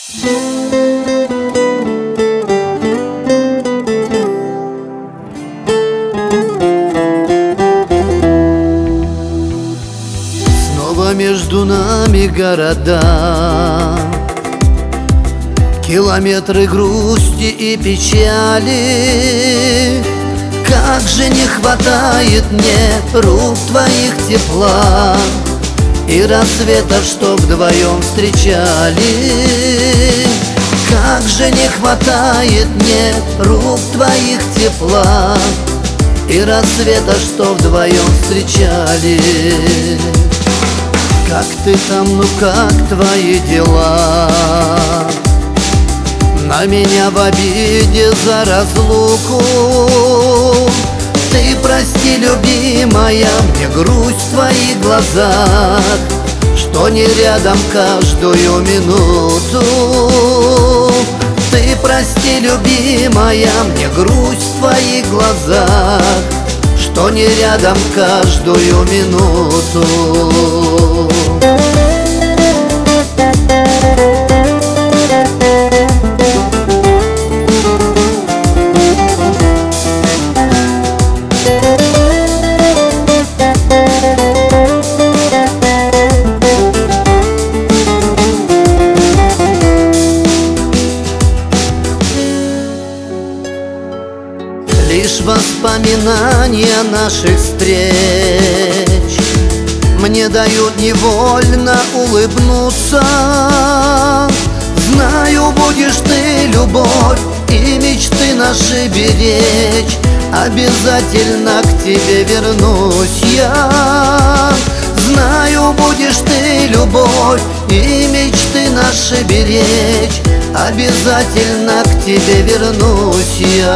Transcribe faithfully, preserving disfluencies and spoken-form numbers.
Снова между нами города, километры грусти и печали. Как же не хватает мне рук твоих тепла и рассвета, чтоб вдвоем встречали. Как же не хватает мне рук твоих тепла и рассвета, что вдвоем встречали. Как ты там, ну как твои дела? На меня в обиде за разлуку. Ты прости, любимая, мне грусть в твоих глазах, что не рядом каждую минуту. Ты прости, любимая, мне грусть в твоих глазах, что не рядом каждую минуту. Лишь воспоминания наших встреч мне дают невольно улыбнуться. Знаю, будешь ты любовь и мечты наши беречь, обязательно к тебе вернусь я. Знаю, будешь ты любовь и мечты наши беречь, обязательно к тебе вернусь я.